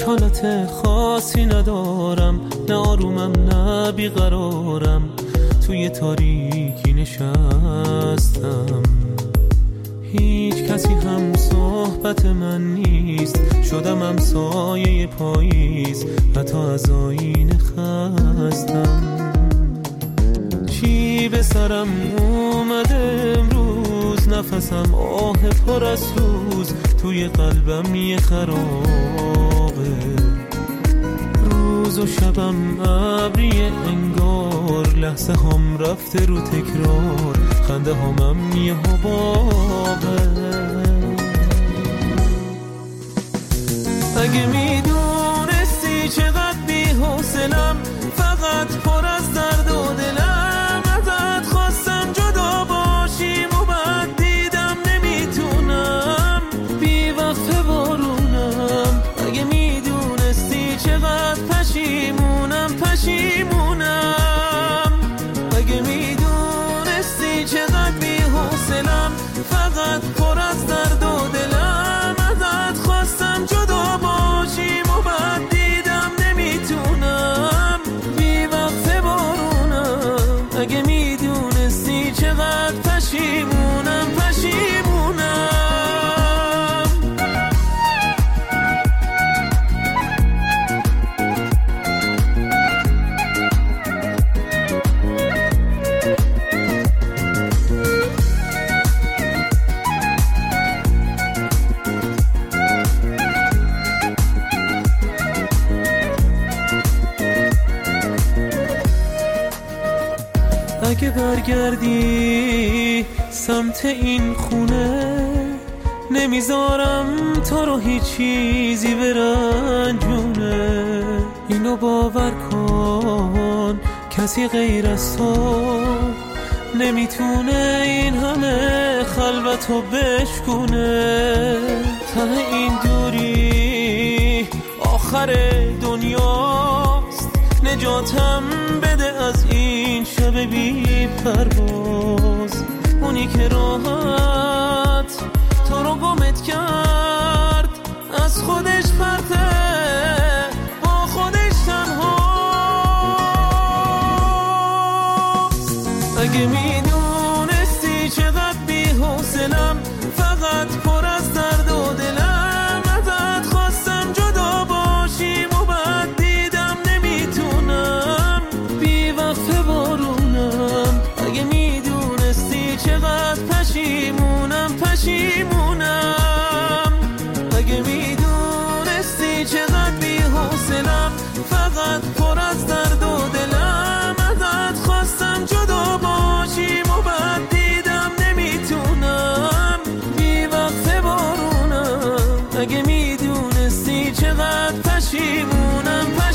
هیچ حالت خاصی ندارم، نه آرومم نه بیقرارم، توی تاریکی نشستم. هیچ کسی هم صحبت من نیست، شدم همسایه پاییز، حتی از آینه خستم. چی به سرم اومده امروز، نفسم آه پر از سوز، توی قلبم یه خرابه. روز و شبم ابریه انگار، لحظه هم رفته رو تکرار، خنده همم یه حبابه. اگه میدونستی چقدر بی‌حوصله‌ام، فقط پر از درد و دلم، ازت خواستم جدا باشیم و بعد دیدم نمیتونم، بی وقت بارونم. اگه میدونستی چقدر پشیمونم، اگه میدونستی چقدر بی‌حوصله‌ام، فقط پر از درد و دلم، ازت خواستم جدا باشیم و بعد دیدم نمیتونم، بی وقت بارونم. اگه میدونستی چقدر پشیمونم. اگه برگردی سمت این خونه، نمیذارم تو رو هیچ چیزی برنجونه. اینو باور کن کسی غیر از تو نمیتونه این همه خلوتو بشکونه. ته این دوری آخر دنیاست، نجاتم بده از این شب بی پرواز. اونی که راحت تو رو گمت کرد، از خودش پرته با خودش تنهاست. اگه میدونستی چقدر بی‌حوصله‌ام، فقط پر از درد و دلم، ازت خواستم جدا باشیم و بعد دیدم نمیتونم، بی وقت بارونم. اگه میدونستی چقدر پشیمونم، اگه میدونستی چقدر بی‌حوصله‌ام، فقط پر از درد و دلم، ازت خواستم جدا باشیم و بعد دیدم نمیتونم، بی وقت بارونم. اگه میدونستی چقدر پشیمونم.